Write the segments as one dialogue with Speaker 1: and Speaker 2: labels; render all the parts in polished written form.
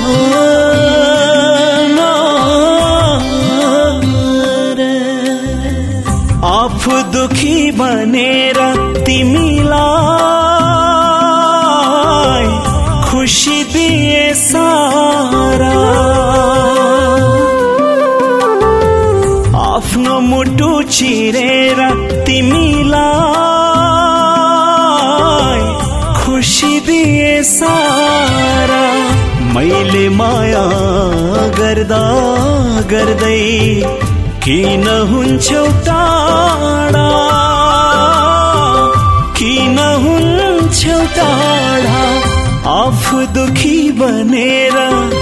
Speaker 1: आफू दुखी बनेर तिमीलाई खुशी दिए सारा, आफ्नो मुटु चिरेर तिमीलाई खुशी दिए सारा। मैले माया गर्दा गर्दै किन हुन्छौ टाढा, किन हुन्छौ टाढा। आफू दुखी बनेर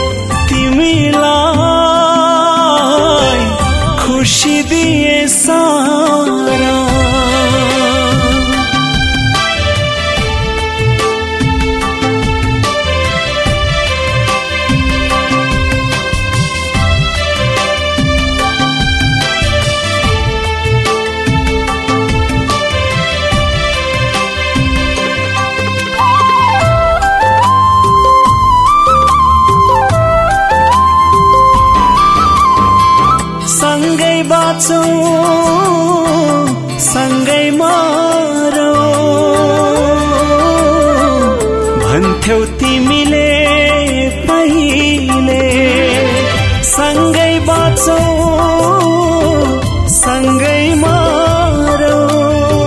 Speaker 1: तिमीलाई खुशी दिए सारा। सँगै बाँचौँ सँगै मरौँ भन्थ्यौ तिमीले पहिले। सँगै बाँचौँ सँगै मरौँ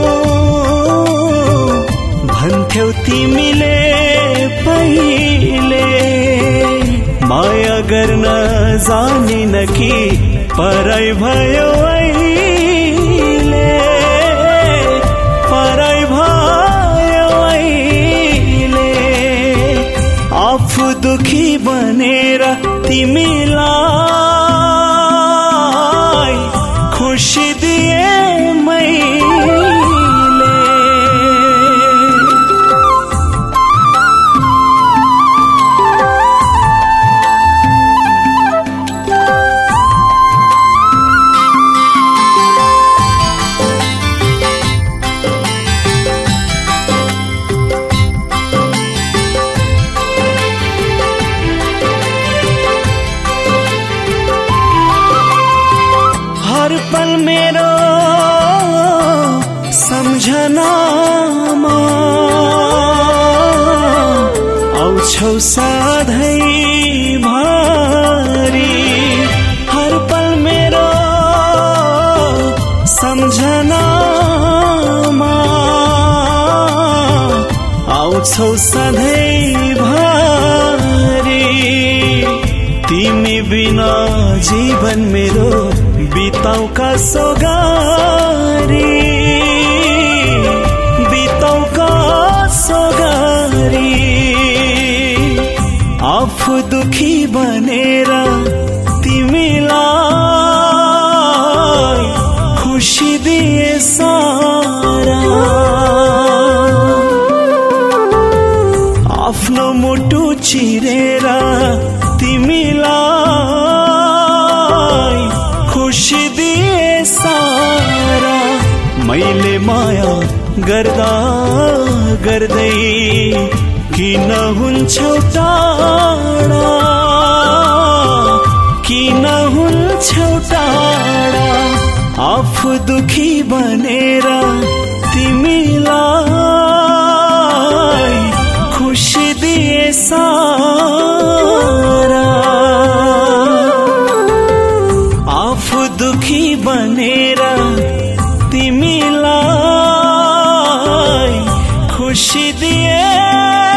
Speaker 1: भन्थ्यौ तिमीले पहिले। माया गर्न जानिन कि पराई भयो अहिले, पराई भयो अहिले। आफू दुखी बनेर तिमीलाई खुशी दिए मैले। हर पल मेरो सम्झनामा आउँछौ सधैँ भरि। हर पल मेरो सम्झनामा आउँछौ सधैँ भरि। तिमी बिना जीवन मेरो बिताउ कसो गरी, बिताउ कसो गरी। आफू दुखी बनेर तिमीलाई खुशी दिए सारा। आफ्नो मुटु चिरेर तिमीलाई खुशी दिए सारा। मैले माया गर्दा गर्दै किन हुन्छौ टाढा, किन हुन्छौ टाढा। आफू दुखी बनेर तिमीलाई खुशी दिए सारा। आफू दुखी बनेर तिमीलाई खुशी दिए